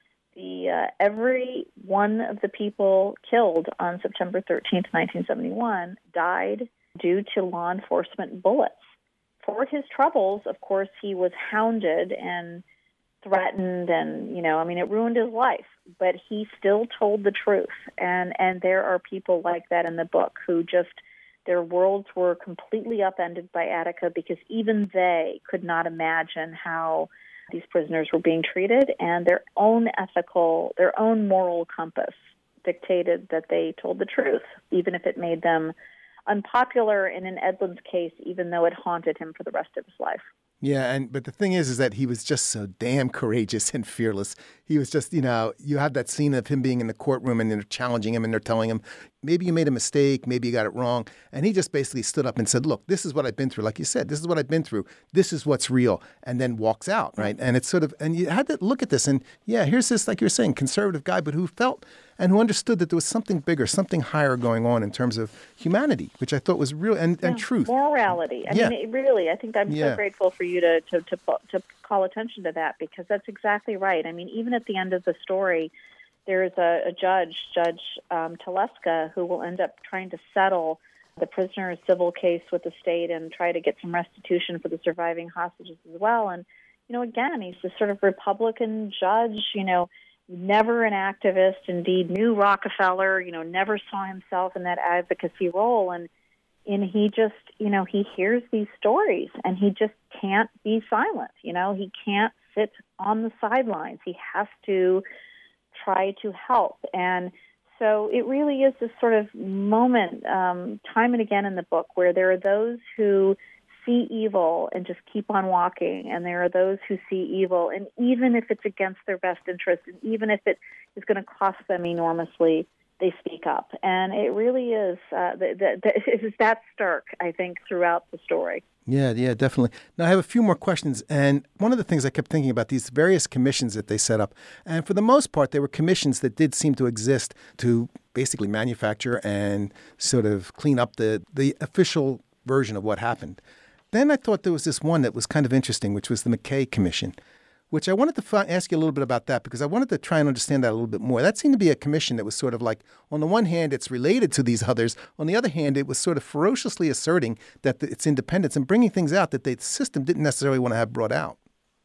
the uh, every one of the people killed on September thirteenth, nineteen seventy-one, died due to law enforcement bullets. For his troubles, of course, he was hounded and threatened, and, you know, I mean, it ruined his life, but he still told the truth. And, and there are people like that in the book who just, their worlds were completely upended by Attica because even they could not imagine how these prisoners were being treated, and their own ethical, their own moral compass dictated that they told the truth, even if it made them unpopular, and in Edlund's case, even though it haunted him for the rest of his life. Yeah, and but the thing is, is that he was just so damn courageous and fearless. He was just, you know, you have that scene of him being in the courtroom and they're challenging him and they're telling him, maybe you made a mistake, maybe you got it wrong. And he just basically stood up and said, look, this is what I've been through. Like you said, this is what I've been through. This is what's real. And then walks out, right? And it's sort of, and you had to look at this and, yeah, here's this, like you're saying, conservative guy, but who felt and who understood that there was something bigger, something higher going on in terms of humanity, which I thought was real, and, yeah, and truth. Morality. I yeah. mean, it really, I think I'm yeah. so grateful for you to, to, to, to call attention to that, because that's exactly right. I mean, even at the end of the story, there's a, a judge, Judge um, Teleska, who will end up trying to settle the prisoner's civil case with the state and try to get some restitution for the surviving hostages as well. And, you know, again, he's this sort of Republican judge, you know, never an activist, indeed knew Rockefeller, you know, never saw himself in that advocacy role. And, and he just, you know, he hears these stories and he just can't be silent. You know, he can't sit on the sidelines. He has to try to help. And so it really is this sort of moment, um, time and again in the book, where there are those who see evil and just keep on walking, and there are those who see evil, and even if it's against their best interest, and even if it is going to cost them enormously, they speak up. And it really is uh, the, the, the, it's that stark, I think, throughout the story. Yeah, yeah, definitely. Now, I have a few more questions. And one of the things I kept thinking about, these various commissions that they set up. And for the most part, they were commissions that did seem to exist to basically manufacture and sort of clean up the, the official version of what happened. Then I thought there was this one that was kind of interesting, which was the McKay Commission, which I wanted to fi- ask you a little bit about that, because I wanted to try and understand that a little bit more. That seemed to be a commission that was sort of like, on the one hand, it's related to these others. On the other hand, it was sort of ferociously asserting that its independence and bringing things out that the system didn't necessarily want to have brought out.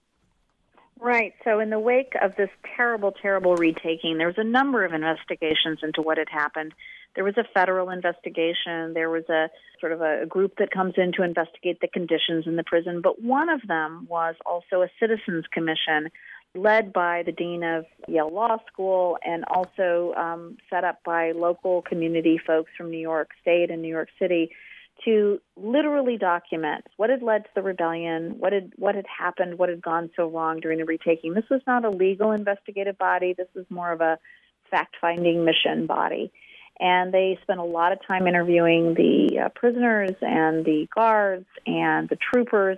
Right. So in the wake of this terrible, terrible retaking, there was a number of investigations into what had happened. There was a federal investigation. There was a sort of a group that comes in to investigate the conditions in the prison. But one of them was also a citizens commission led by the dean of Yale Law School and also um, set up by local community folks from New York State and New York City to literally document what had led to the rebellion, what had what had happened, what had gone so wrong during the retaking. This was not a legal investigative body. This was more of a fact-finding mission body. And they spent a lot of time interviewing the uh, prisoners and the guards and the troopers.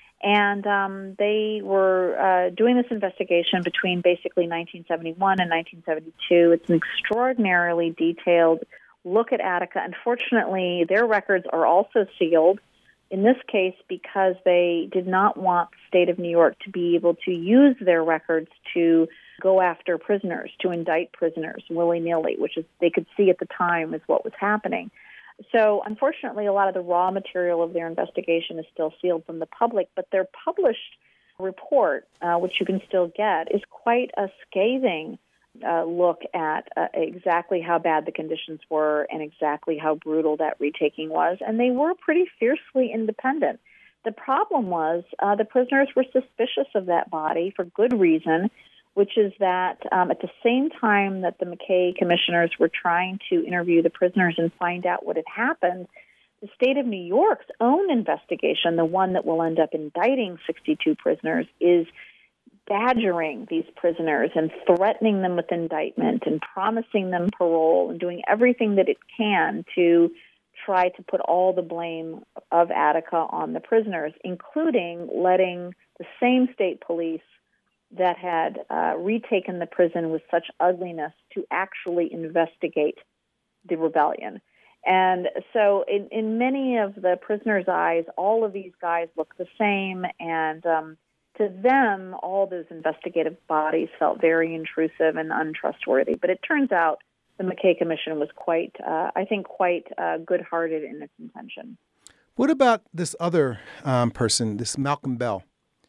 And um, they were uh, doing this investigation between basically nineteen seventy-one and nineteen seventy-two. It's an extraordinarily detailed look at Attica. Unfortunately, their records are also sealed, in this case because they did not want the state of New York to be able to use their records to go after prisoners, to indict prisoners willy-nilly, which is they could see at the time is what was happening. So unfortunately, a lot of the raw material of their investigation is still sealed from the public, but their published report, uh, which you can still get, is quite a scathing uh, look at uh, exactly how bad the conditions were and exactly how brutal that retaking was. And they were pretty fiercely independent. The problem was uh, the prisoners were suspicious of that body for good reason, which is that um, at the same time that the McKay commissioners were trying to interview the prisoners and find out what had happened, the state of New York's own investigation, the one that will end up indicting sixty-two prisoners, is badgering these prisoners and threatening them with indictment and promising them parole and doing everything that it can to try to put all the blame of Attica on the prisoners, including letting the same state police that had uh, retaken the prison with such ugliness to actually investigate the rebellion. And so in, in many of the prisoners' eyes, all of these guys look the same, and um, to them, all those investigative bodies felt very intrusive and untrustworthy. But it turns out the McKay Commission was quite, uh, I think, quite uh, good-hearted in its intention. What about this other um, person, this Malcolm Bell?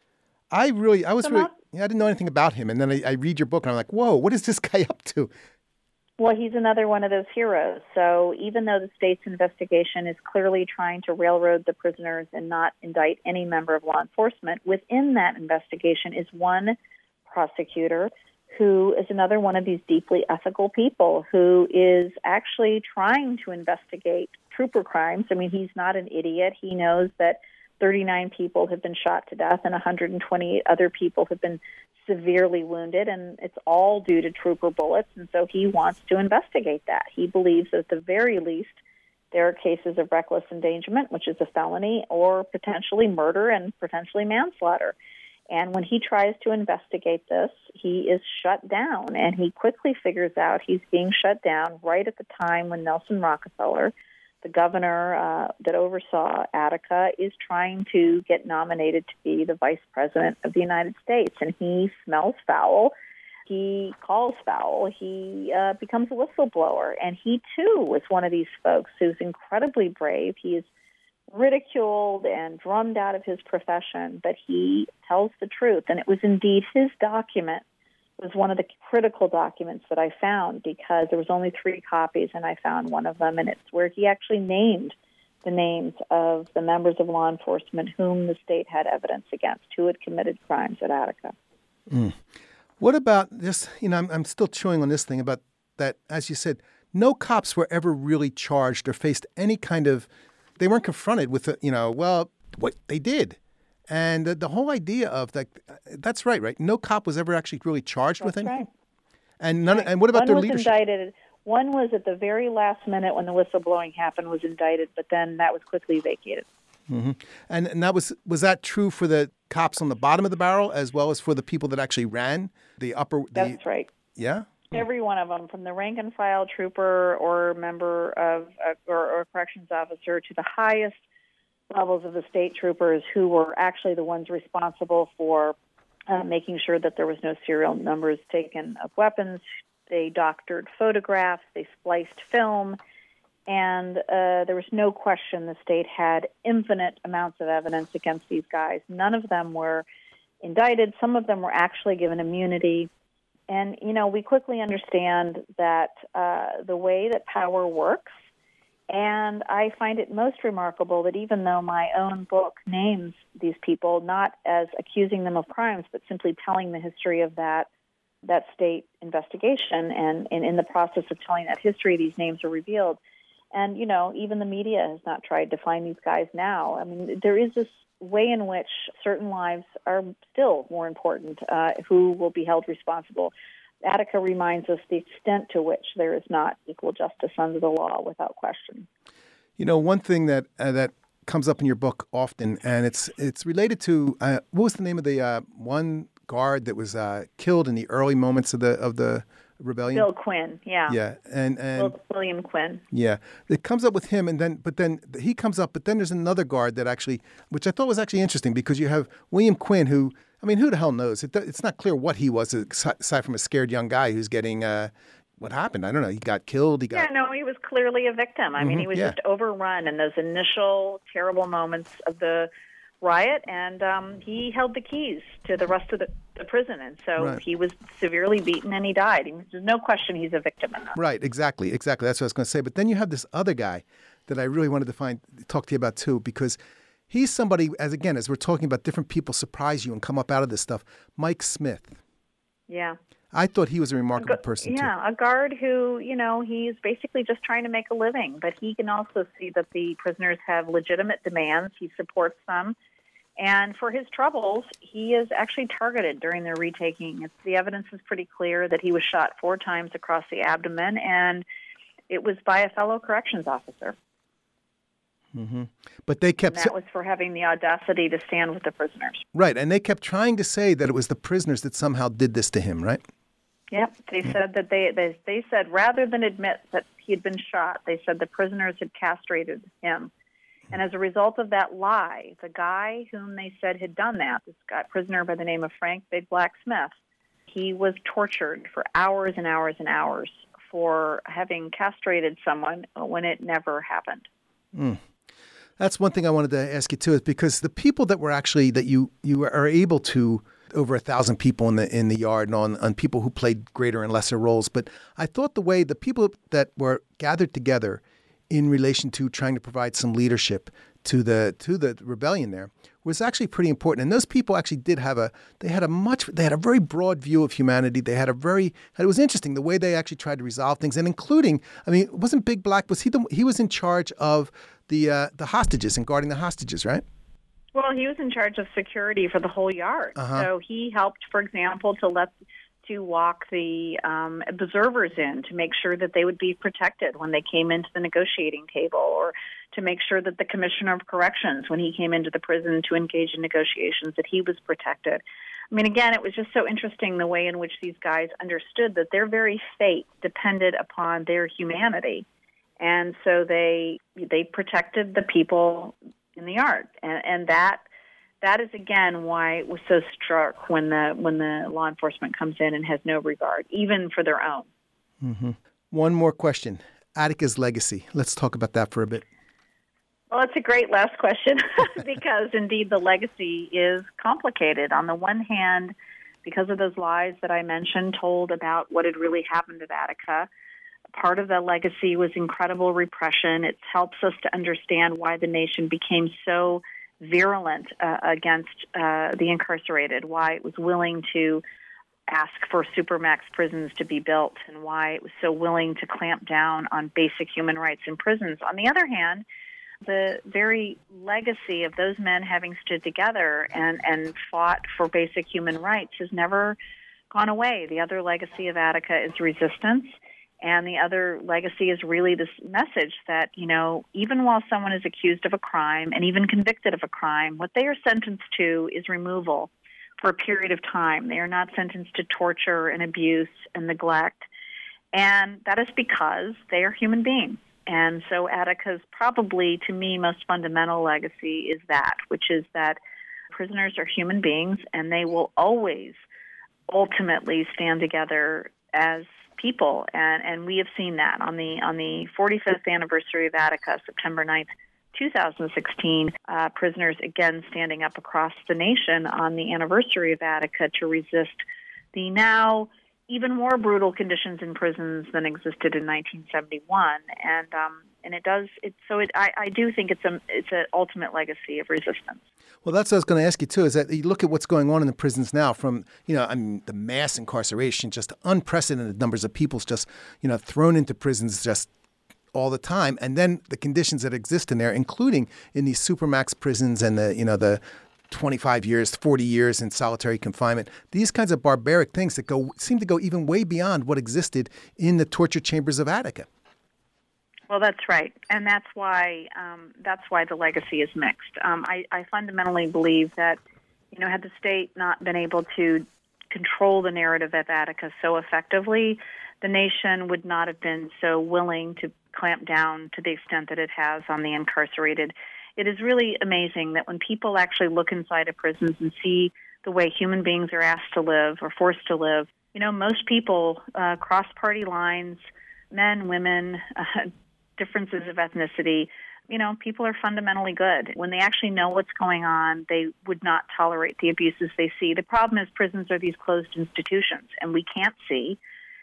I really, I was so really, Mal- yeah, I didn't know anything about him. And then I, I read your book and I'm like, whoa, what is this guy up to? Well, he's another one of those heroes. So even though the state's investigation is clearly trying to railroad the prisoners and not indict any member of law enforcement, within that investigation is one prosecutor who is another one of these deeply ethical people who is actually trying to investigate trooper crimes. I mean, he's not an idiot. He knows that thirty-nine people have been shot to death and one hundred twenty-eight other people have been severely wounded, and it's all due to trooper bullets, and so he wants to investigate that. He believes that at the very least there are cases of reckless endangerment, which is a felony, or potentially murder and potentially manslaughter. And when he tries to investigate this, he is shut down, and he quickly figures out he's being shut down right at the time when Nelson Rockefeller, the governor uh, that oversaw Attica, is trying to get nominated to be the vice president of the United States. And he smells foul. He calls foul. He uh, becomes a whistleblower. And he, too, was one of these folks who's incredibly brave. He is ridiculed and drummed out of his profession, but he tells the truth. And it was indeed his document was one of the critical documents that I found, because there was only three copies, and I found one of them, and it's where he actually named the names of the members of law enforcement whom the state had evidence against, who had committed crimes at Attica. Mm. What about this? You know, I'm, I'm still chewing on this thing about that, as you said, no cops were ever really charged or faced any kind of, they weren't confronted with, you know, well, what they did. And the, the whole idea of that, that's right, right? No cop was ever actually really charged That's with anything? Right. And none. Right. And what about One their was leadership? Indicted. One was at the very last minute when the whistleblowing happened was indicted, but then that was quickly vacated. Mm-hmm. And, and that was, was that true for the cops on the bottom of the barrel as well as for the people that actually ran the upper? The, That's right. Yeah? Every one of them, from the rank and file trooper or member of uh, or, or corrections officer to the highest levels of the state troopers, who were actually the ones responsible for uh, making sure that there was no serial numbers taken of weapons. They doctored photographs, they spliced film, and uh, there was no question the state had infinite amounts of evidence against these guys. None of them were indicted. Some of them were actually given immunity. And, you know, we quickly understand that uh, the way that power works, and I find it most remarkable that even though my own book names these people not as accusing them of crimes, but simply telling the history of that that state investigation, and, and in the process of telling that history, these names are revealed. And, you know, even the media has not tried to find these guys now. I mean, there is this way in which certain lives are still more important, uh, who will be held responsible. Attica reminds us the extent to which there is not equal justice under the law, without question. You know, one thing that uh, that comes up in your book often, and it's it's related to, uh, what was the name of the uh, one guard that was uh, killed in the early moments of the of the rebellion? Bill Quinn, yeah. Yeah, and and Bill, William Quinn. Yeah, it comes up with him, and then but then he comes up, but then there's another guard that actually, which I thought was actually interesting, because you have William Quinn, who, I mean, who the hell knows? It, it's not clear what he was, aside from a scared young guy who's getting, uh, what happened? I don't know. He got killed. He got. Yeah, no, he was clearly a victim. I mm-hmm, mean, he was yeah. just overrun in those initial terrible moments of the riot, and um, he held the keys to the rest of the, the prison, and so right. he was severely beaten and he died. He, there's no question he's a victim in that. Right, exactly, exactly. That's what I was going to say. But then you have this other guy that I really wanted to find talk to you about too, because he's somebody, as again, as we're talking about different people surprise you and come up out of this stuff, Mike Smith. Yeah. I thought he was a remarkable a, person, yeah, too. Yeah, a guard who, you know, he's basically just trying to make a living, but he can also see that the prisoners have legitimate demands. He supports them. And for his troubles, he is actually targeted during their retaking. It's, the evidence is pretty clear that he was shot four times across the abdomen, and it was by a fellow corrections officer. Mm-hmm. But they kept... And that was for having the audacity to stand with the prisoners. Right, and they kept trying to say that it was the prisoners that somehow did this to him, right? Yep, they yeah. said that they, they they said rather than admit that he had been shot, they said the prisoners had castrated him. And as a result of that lie, the guy whom they said had done that, this guy, prisoner by the name of Frank Big Black Smith, he was tortured for hours and hours and hours for having castrated someone when it never happened. Mm. That's one thing I wanted to ask you too, is because the people that were actually, that you, you are able to, over a thousand people in the in the yard, and on, on people who played greater and lesser roles. But I thought the way the people that were gathered together in relation to trying to provide some leadership to the to the rebellion there was actually pretty important. And those people actually did have a they had a much they had a very broad view of humanity. They had a very it was interesting the way they actually tried to resolve things, and including, I mean, wasn't Big Black, was he the he was in charge of the uh, the hostages and guarding the hostages, right? Well, he was in charge of security for the whole yard. Uh-huh. So he helped, for example, to let to walk the um, observers in to make sure that they would be protected when they came into the negotiating table, or to make sure that the Commissioner of Corrections, when he came into the prison to engage in negotiations, that he was protected. I mean, again, it was just so interesting the way in which these guys understood that their very fate depended upon their humanity. And so they they protected the people in the yard, and, and that that is again why it was so struck when the when the law enforcement comes in and has no regard, even for their own. Mm-hmm. One more question: Attica's legacy. Let's talk about that for a bit. Well, it's a great last question because indeed the legacy is complicated. On the one hand, because of those lies that I mentioned, told about what had really happened at Attica. Part of the legacy was incredible repression. It helps us to understand why the nation became so virulent uh, against uh, the incarcerated, why it was willing to ask for supermax prisons to be built and why it was so willing to clamp down on basic human rights in prisons. On the other hand, the very legacy of those men having stood together and, and fought for basic human rights has never gone away. The other legacy of Attica is resistance, and the other legacy is really this message that, you know, even while someone is accused of a crime and even convicted of a crime, what they are sentenced to is removal for a period of time. They are not sentenced to torture and abuse and neglect, and that is because they are human beings. And so Attica's probably, to me, most fundamental legacy is that, which is that prisoners are human beings, and they will always ultimately stand together as people. And, and we have seen that on the on the forty-fifth anniversary of Attica, September ninth, two thousand sixteen, uh, prisoners again standing up across the nation on the anniversary of Attica to resist the now even more brutal conditions in prisons than existed in nineteen seventy-one. And um, and it does it so it I, I do think it's a it's an ultimate legacy of resistance. Well, that's what I was going to ask you too. Is that you look at what's going on in the prisons now, from you know, I mean, the mass incarceration, just unprecedented numbers of people just you know thrown into prisons just all the time, and then the conditions that exist in there, including in these supermax prisons and the you know the twenty-five years, forty years in solitary confinement. These kinds of barbaric things that go seem to go even way beyond what existed in the torture chambers of Attica. Well, that's right, and that's why um, that's why the legacy is mixed. Um, I, I fundamentally believe that, you know, had the state not been able to control the narrative of Attica so effectively, the nation would not have been so willing to clamp down to the extent that it has on the incarcerated. It is really amazing that when people actually look inside of prisons and see the way human beings are asked to live or forced to live, you know, most people uh, cross party lines, men, women, uh, differences of ethnicity, you know, people are fundamentally good. When they actually know what's going on, they would not tolerate the abuses they see. The problem is prisons are these closed institutions, and we can't see.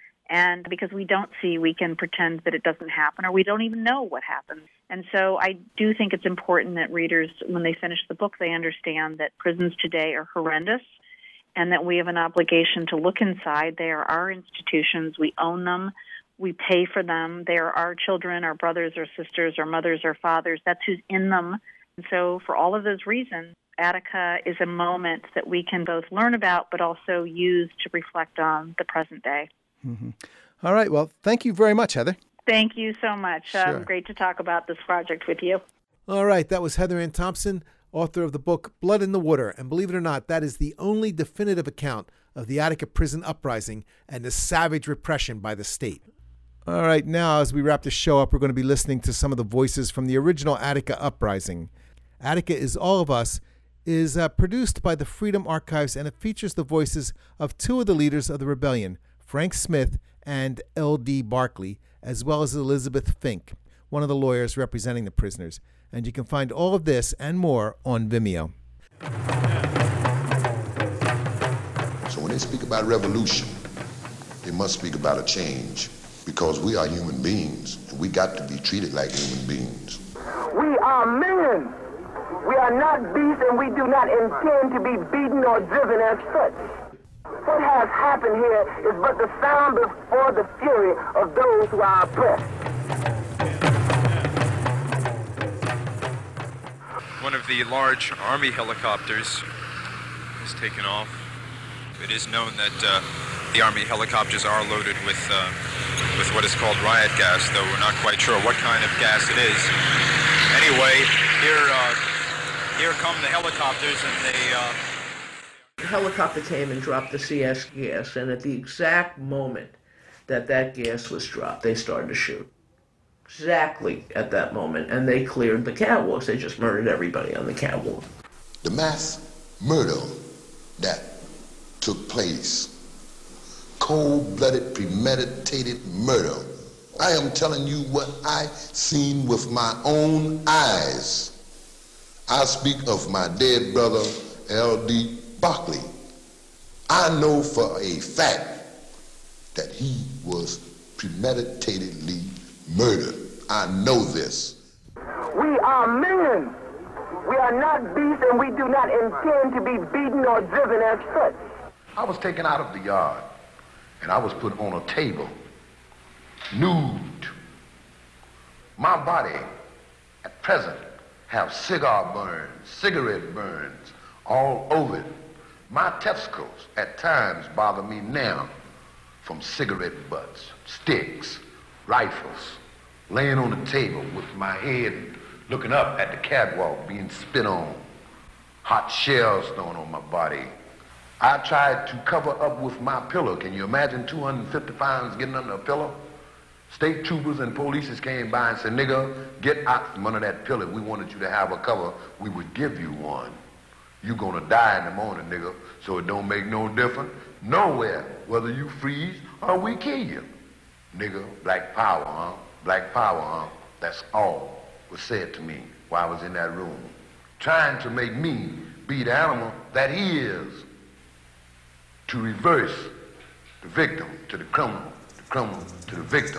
And because we don't see, we can pretend that it doesn't happen, or we don't even know what happens. And so I do think it's important that readers, when they finish the book, they understand that prisons today are horrendous and that we have an obligation to look inside. They are our institutions. We own them. We pay for them. They are our children, our brothers or sisters, our mothers or fathers. That's who's in them. And so for all of those reasons, Attica is a moment that we can both learn about but also use to reflect on the present day. Mm-hmm. All right. Well, thank you very much, Heather. Thank you so much. Sure. Um, great to talk about this project with you. All right. That was Heather Ann Thompson, author of the book Blood in the Water. And believe it or not, that is the only definitive account of the Attica prison uprising and the savage repression by the state. All right. Now, as we wrap the show up, we're going to be listening to some of the voices from the original Attica uprising. Attica is All of Us is uh, produced by the Freedom Archives, and it features the voices of two of the leaders of the rebellion, Frank Smith and L D Barkley, as well as Elizabeth Fink, one of the lawyers representing the prisoners. And you can find all of this and more on Vimeo. So when they speak about revolution, they must speak about a change, because we are human beings, and we got to be treated like human beings. We are men. We are not beasts, and we do not intend to be beaten or driven as such. What has happened here is but the sound before the fury of those who are oppressed. One of the large Army helicopters is taken off. It is known that uh, the Army helicopters are loaded with uh, with what is called riot gas, though we're not quite sure what kind of gas it is. Anyway, here uh, here come the helicopters, and they... Uh, The helicopter came and dropped the C S gas, and at the exact moment that that gas was dropped, they started to shoot. Exactly at that moment, and they cleared the catwalks. They just murdered everybody on the catwalk. The mass murder that took place, cold-blooded, premeditated murder. I am telling you what I seen with my own eyes. I speak of my dead brother, L D Barkley. I know for a fact that he was premeditatedly murdered. I know this. We are men. We are not beasts, and we do not intend to be beaten or driven as such. I was taken out of the yard, and I was put on a table, nude. My body, at present, have cigar burns, cigarette burns all over it. My testicles, at times, bother me now from cigarette butts, sticks, rifles, laying on the table with my head looking up at the catwalk, being spit on, hot shells thrown on my body. I tried to cover up with my pillow. Can you imagine two hundred fifty pounds getting under a pillow? State troopers and police came by and said, nigga, get out from under that pillow. We wanted you to have a cover. We would give you one. You're gonna die in the morning, nigga, so it don't make no difference nowhere, whether you freeze or we kill you. Nigga, black power, huh? Black power, huh? That's all was said to me while I was in that room, trying to make me be the animal that he is, to reverse the victim to the criminal, the criminal to the victim.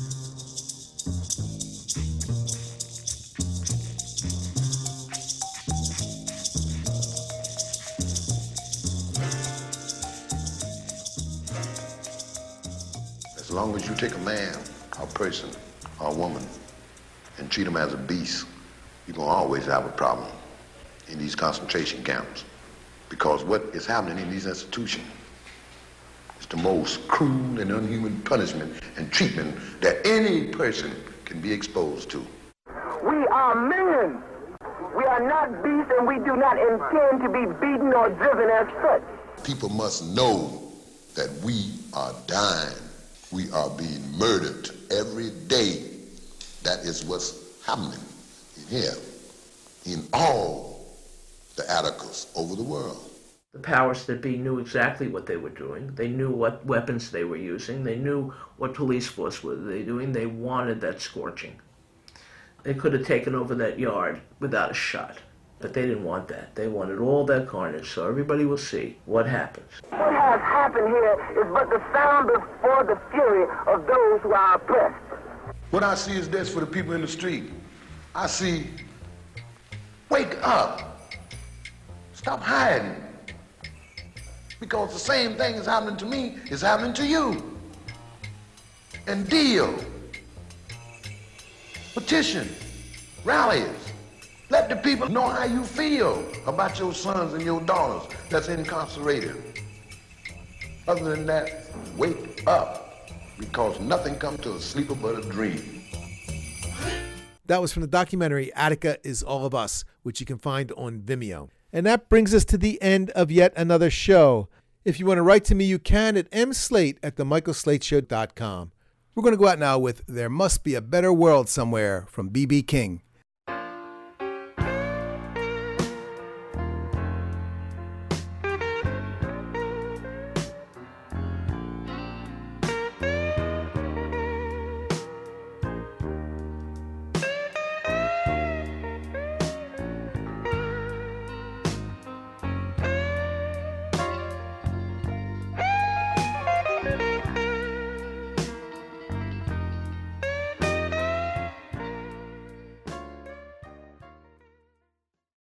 As long as you take a man, a person, or a woman, and treat them as a beast, you're going to always have a problem in these concentration camps. Because what is happening in these institutions is the most cruel and inhuman punishment and treatment that any person can be exposed to. We are men. We are not beasts, and we do not intend to be beaten or driven as such. People must know that we are dying. We are being murdered every day. That is what's happening in here, in all the articles over the world. The powers that be knew exactly what they were doing. They knew what weapons they were using. They knew what police force were they doing. They wanted that scorching. They could have taken over that yard without a shot, but they didn't want that. They wanted all that carnage, so everybody will see what happens. What has happened here is but the sound before the fury of those who are oppressed. What I see is this for the people in the street. I see, wake up. Stop hiding. Because the same thing is happening to me is happening to you. And deal. Petition. Rallies. Let the people know how you feel about your sons and your daughters that's incarcerated. Other than that, wake up. Because nothing comes to a sleeper but a dream. That was from the documentary Attica is All of Us, which you can find on Vimeo. And that brings us to the end of yet another show. If you want to write to me, you can at mslate at the michael slate show dot com. We're going to go out now with There Must Be a Better World Somewhere from B B King.